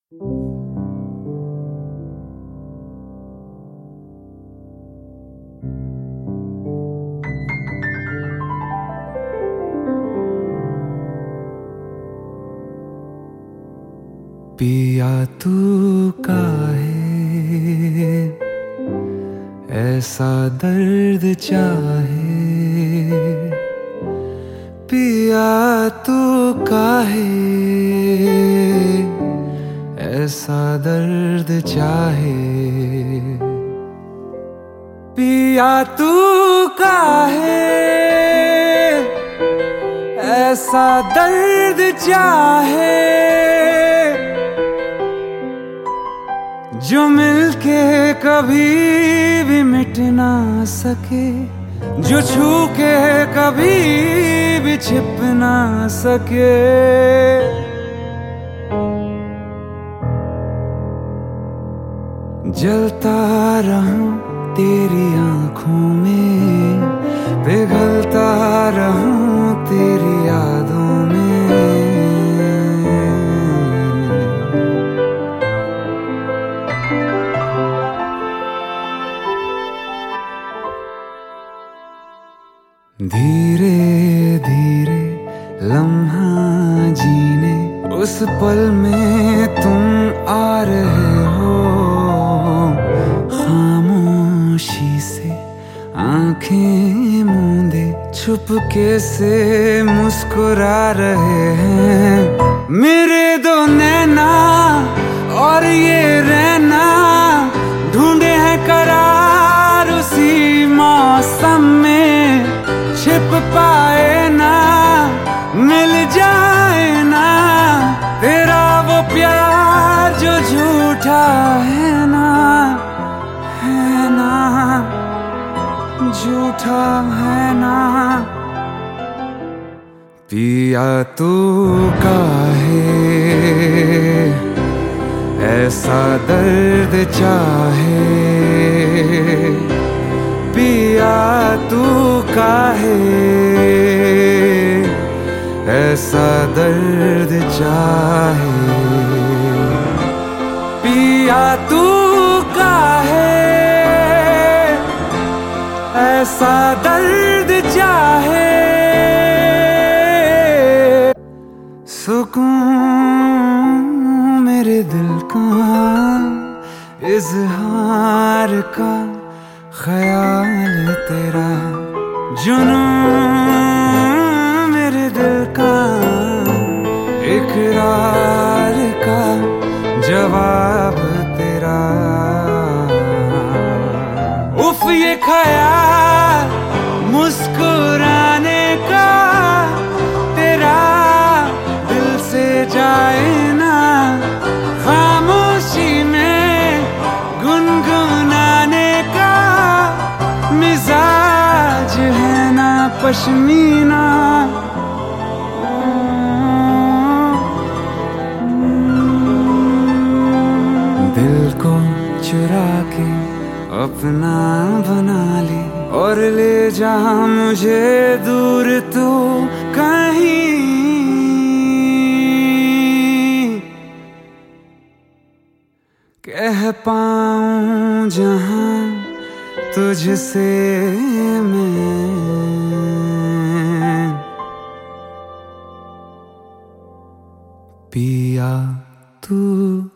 पिया तू काहे ऐसा दर्द चाहे, पिया तू काहे ऐसा दर्द चाहे, पिया तू काहे ऐसा दर्द चाहे, जो मिलके कभी भी मिट ना सके, जो छू के कभी भी छिप ना सके। जलता रहूं तेरी आंखों में, पिघलता रहूं तेरी यादों में। धीरे धीरे लम्हा जीने उस पल में तुम आ रहे हो, खामोशी से आंखें मूंदे छुपके से मुस्कुरा रहे हैं। मेरे दो नैना और ये रहना ढूंढे हैं करार उसी मौसम में, छिप पाए ना मिल जाए ना तेरा वो प्यार जो झूठा है ना, है ना झूठा है ना। पिया तू काहे ऐसा दर्द चाहे, पिया तू काहे ऐसा दर्द चाहे, पिया तू काहे ऐसा दर्द चाहे। सुकून मेरे दिल का इजहार का ख्याल तेरा, जुनून मेरे दिल का इकरार का जवाब तेरा। उफ ये ख्याल मुस्कुराने का तेरा दिल से जाए ना, खामोशी में गुनगुनाने का मिजाज है ना पश्मीना। दिल को चुरा के अपना बना ले और ले जा मुझे दूर तू कहीं, कह पाऊं जहां तुझसे मैं, पिया तू